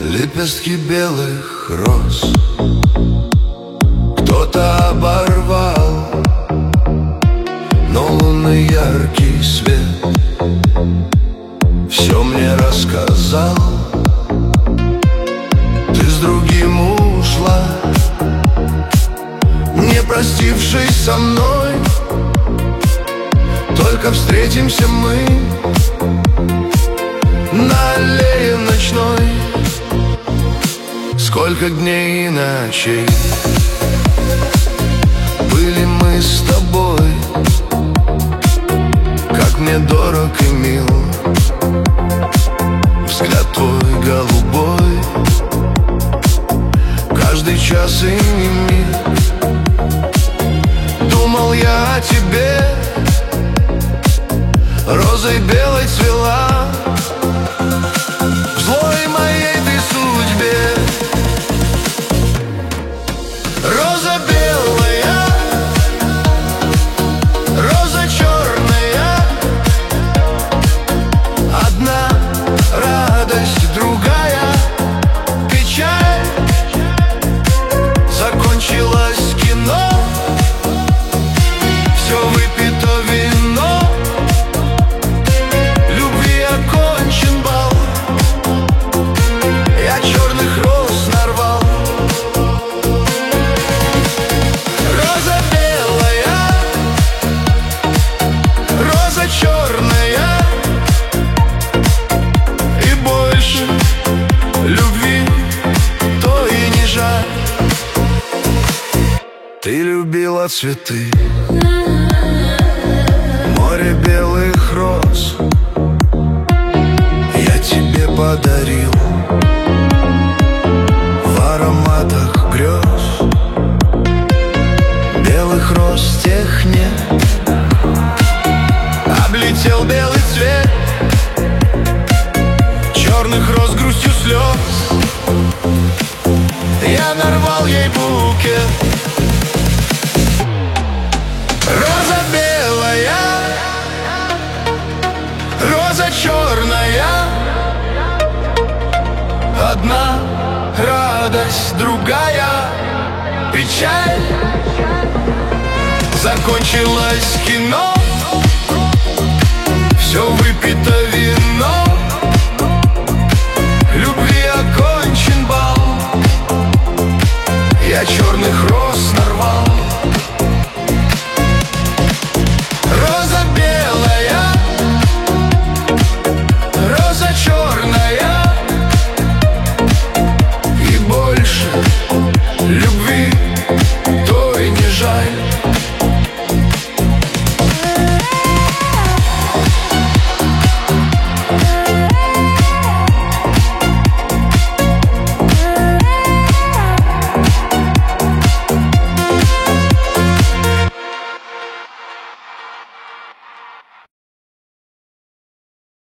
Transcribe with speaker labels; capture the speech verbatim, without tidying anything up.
Speaker 1: Лепестки белых роз кто-то оборвал, но лунный яркий свет все мне рассказал. Ты с другим ушла, не простившись со мной. Только встретимся мы на аллее ночной. Сколько дней и ночей были мы с тобой, как мне дорог и мил взгляд твой голубой. Каждый час и миг думал я о тебе, розой белой цвела в злой моей ты судьбе. Роза белая, роза черная, одна радость, другая печаль. Закончилось кино, все выпито вино, любви окончен бал. Я черных роз нарвал. Роза белая, роза черная, и больше любви то и не жаль. Ты любила цветы, море белых роз я тебе подарил в ароматах грез. Белых роз тех нет, облетел белый цвет черных роз грустью слез. Я нарвал ей букет. Роза белая, роза черная, одна радость, другая печаль. Закончилось кино, все выпито вино,